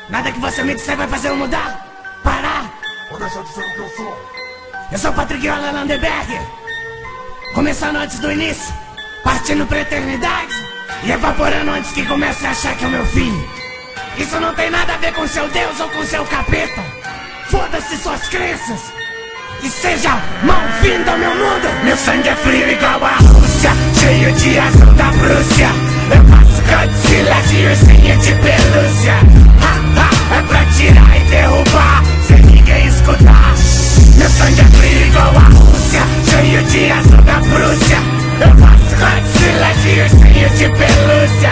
Nada que você me disser vai fazer eu mudar. Parar. Vou deixar de ser o que eu sou. Eu sou Patrick Landenberg. Começando antes do início, partindo pra eternidade e evaporando antes que comece a achar que é o meu fim. Isso não tem nada a ver com seu Deus ou com seu capeta. Foda-se suas crenças e seja mal-vindo ao meu mundo. Meu sangue é frio igual a Rússia, cheio de azul da Prússia. Eu faço Godzilla de ursinho de pelúcia. É pra tirar e derrubar, sem ninguém escutar. Meu sangue é frio igual a Rússia, cheio de azul da Prússia. Eu faço Godzilla de ursinho de pelúcia.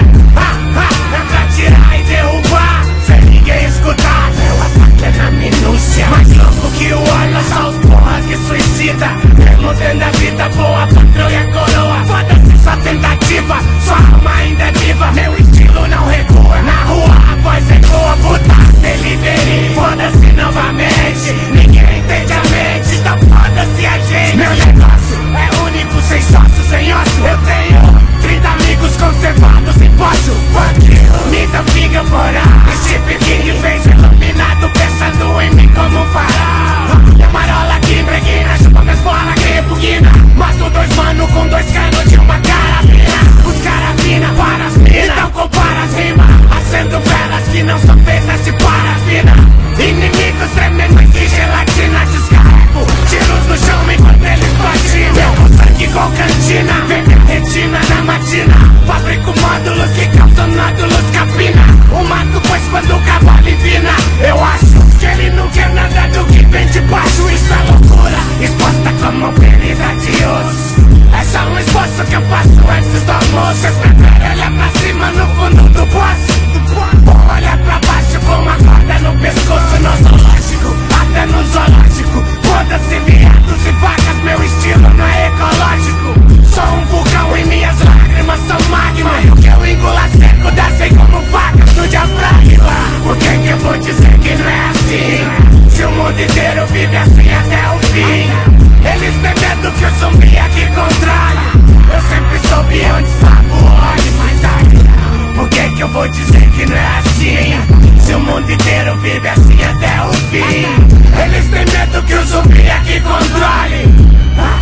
É pra tirar e derrubar, sem ninguém escutar. Meu ataque é na minúcia, mais louco que o óleo, só os porra que suicida. Mesmo tendo a vida boa, patrão e a coroa. Foda-se sua tentativa, sua alma ainda é viva. Meu estilo não recua, na rua a voz ecoa. Puta delivery, foda-se novamente. Ninguém entende a mente, então foda-se a gente. Meu negócio é único, sem sócio, sem ócio. Eu tenho 30 amigos conservados em fóssil. Fuck you, me dá figa fora. Steve King fez iluminado, pensando em mim como um farol. E a marola que impregna, chupa minhas bolas que repugna. Mato dois mano com dois canos de uma carabina. Os carabina para as minas, então compara as rimas. Acendo velas que não são feitas de parafina. Inimigos tremendo de gelatina. Descarrego tiros no chão enquanto eles patinam. Com sangue igual cantina, vem minha retina na matina. Fabrico módulos que causam nódulos capina. O mato pois quando o cavalo empina. Eu acho que ele não quer nada do que vem de baixo. Isso é loucura, exposta como ferida de osso. É só um esforço que eu faço antes do almoço. Vocês preferem olhar pra cima no fundo do poço, ou olhar pra baixo com uma corda no pescoço. No zoológico, até no zoológico. Foda-se viados e vacas, meu estilo não é ecológico. Sou um vulcão e minhas lágrimas são magma. E o que eu engulo a seco descem como facas no diafragma. Por que eu vou dizer que não é assim? Se o mundo inteiro vive assim até o fim. Eles têm medo que o zumbi aqui controle. Eu sempre soube onde estava o óleo, mas aí por que eu vou dizer que não é assim? Se o mundo inteiro vive assim até o fim. Eles têm medo que o zumbi aqui controle.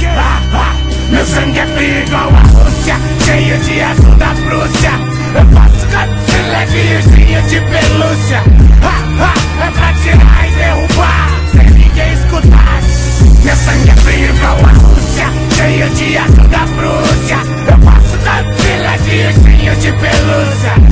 Meu sangue é frio igual a Rússia, cheio de azul da Prússia. Eu faço Godzilla de ursinho de pelúcia. É pra tirar e derrubar, sem ninguém escutar. Meu sangue é frio igual a Rússia, cheio de azul da Prússia. Eu faço Godzilla de ursinho de pelúcia.